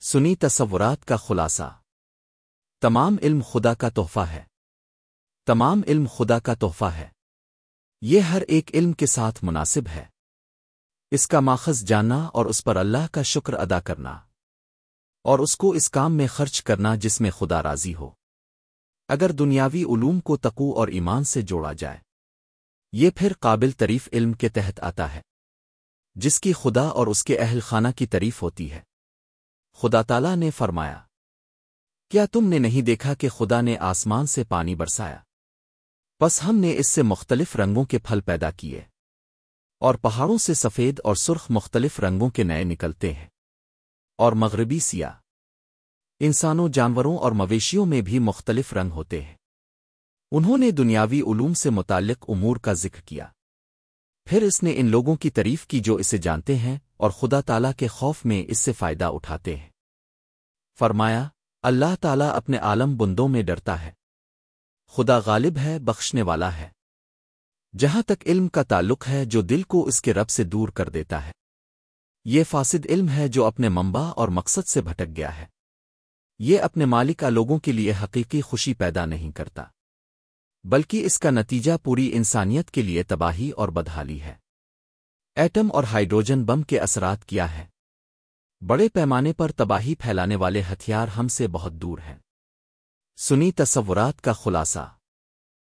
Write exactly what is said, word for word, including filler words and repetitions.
سنی تصورات کا خلاصہ۔ تمام علم خدا کا تحفہ ہے۔ تمام علم خدا کا تحفہ ہے۔ یہ ہر ایک علم کے ساتھ مناسب ہے۔ اس کا ماخذ جاننا اور اس پر اللہ کا شکر ادا کرنا، اور اس کو اس کام میں خرچ کرنا جس میں خدا راضی ہو۔ اگر دنیاوی علوم کو تقوی اور ایمان سے جوڑا جائے، یہ پھر قابل تعریف علم کے تحت آتا ہے، جس کی خدا اور اس کے اہل خانہ کی تعریف ہوتی ہے۔ خدا تعالیٰ نے فرمایا، کیا تم نے نہیں دیکھا کہ خدا نے آسمان سے پانی برسایا، پس ہم نے اس سے مختلف رنگوں کے پھل پیدا کیے، اور پہاڑوں سے سفید اور سرخ مختلف رنگوں کے نئے نکلتے ہیں، اور مغربی سیاہ۔ انسانوں، جانوروں اور مویشیوں میں بھی مختلف رنگ ہوتے ہیں۔ انہوں نے دنیاوی علوم سے متعلق امور کا ذکر کیا، پھر اس نے ان لوگوں کی تعریف کی جو اسے جانتے ہیں اور خدا تعالیٰ کے خوف میں اس سے فائدہ اٹھاتے ہیں۔ فرمایا، اللہ تعالیٰ اپنے عالم بندوں میں ڈرتا ہے۔ خدا غالب ہے، بخشنے والا ہے۔ جہاں تک علم کا تعلق ہے جو دل کو اس کے رب سے دور کر دیتا ہے، یہ فاسد علم ہے جو اپنے منبع اور مقصد سے بھٹک گیا ہے۔ یہ اپنے مالک کا لوگوں کے لیے حقیقی خوشی پیدا نہیں کرتا، بلکہ اس کا نتیجہ پوری انسانیت کے لیے تباہی اور بدحالی ہے۔ ایٹم اور ہائیڈروجن بم کے اثرات کیا ہے؟ بڑے پیمانے پر تباہی پھیلانے والے ہتھیار ہم سے بہت دور ہیں۔ سنی تصورات کا خلاصہ۔